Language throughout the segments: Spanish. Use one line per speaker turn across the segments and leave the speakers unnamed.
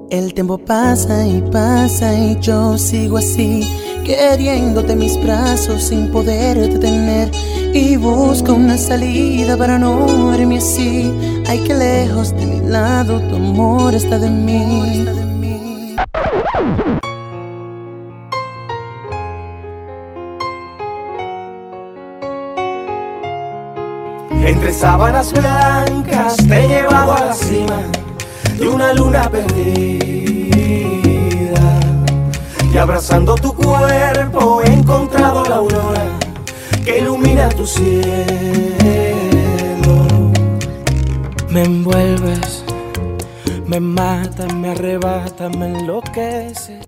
El tiempo pasa y yo sigo así, queriéndote en mis brazos sin poderte tener. Y busco una salida para no verme así. Ay, que lejos de mi lado tu amor está de mí.
Entre sábanas blancas te he llevado a la cima de una luna perdida, y abrazando tu cuerpo he encontrado la aurora que ilumina tu cielo.
Me envuelves, me matas, me arrebatas, me enloqueces.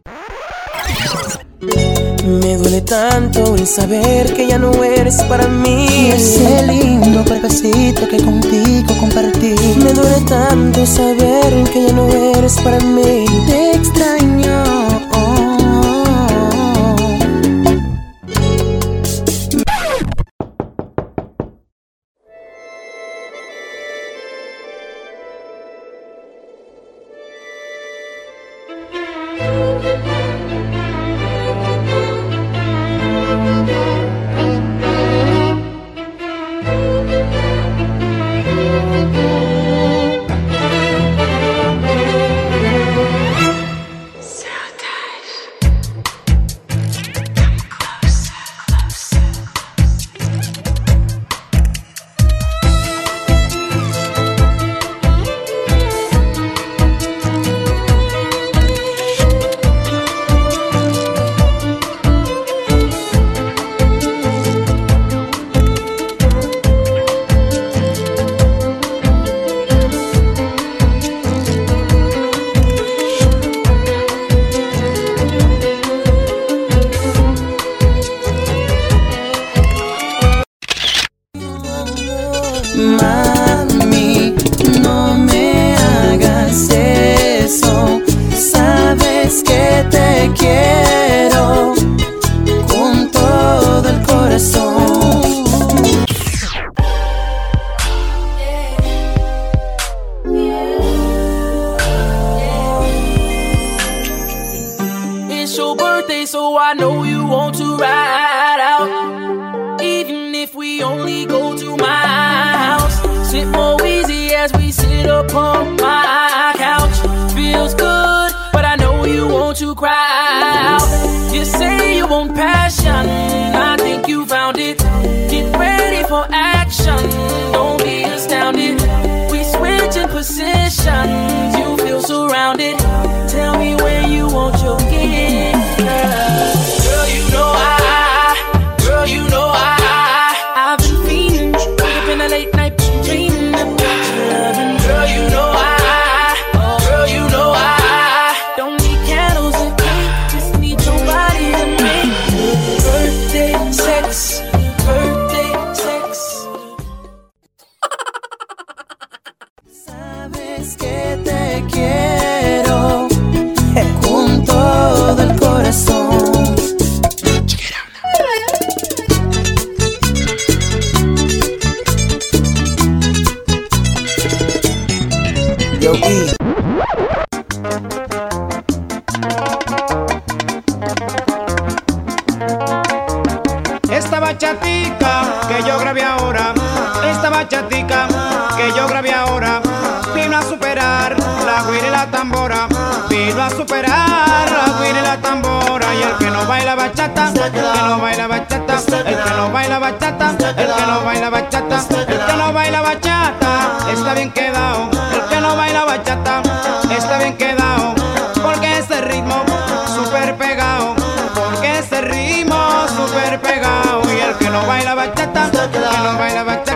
Me duele tanto el saber que ya no eres para mí. Ese lindo cuerpecito que contigo compartí. Me duele tanto saber que ya no eres para mí. Te extraño. Mami, no me hagas eso. Sabes que te quiero con todo el corazón.
It's your birthday, so I know you want to ride out. Even if we only go to my house, sit more easy as we sit upon my couch. Feels good, but I know you want to cry out. You say you want passion, I think you found it. Get ready for action, don't be astounded. We switching positions, you feel surrounded. Tell me where you want your gift, girl. Girl, you know girl, you know I've been fiending, up in a late night dreaming about your loving. Girl, you know girl, you know don't need candles and cake, just need your body to make birthday sex, birthday sex.
Sabes que te quiero con todo el corazón. Yogi.
Esta bachatica que yo grabé ahora, esta bachatica que yo grabé ahora, vino a superar la güira y la tambora, vino a superar la güira y la tambora. Y el que no baila bachata, el que no baila bachata, el que no baila bachata, el que no baila bachata, el que no baila bachata, está bien quedado. El que no baila bachata, está bien quedado, porque ese ritmo súper pegado, porque ese ritmo súper pegado. Y el que no baila bachata, el que no baila bachata,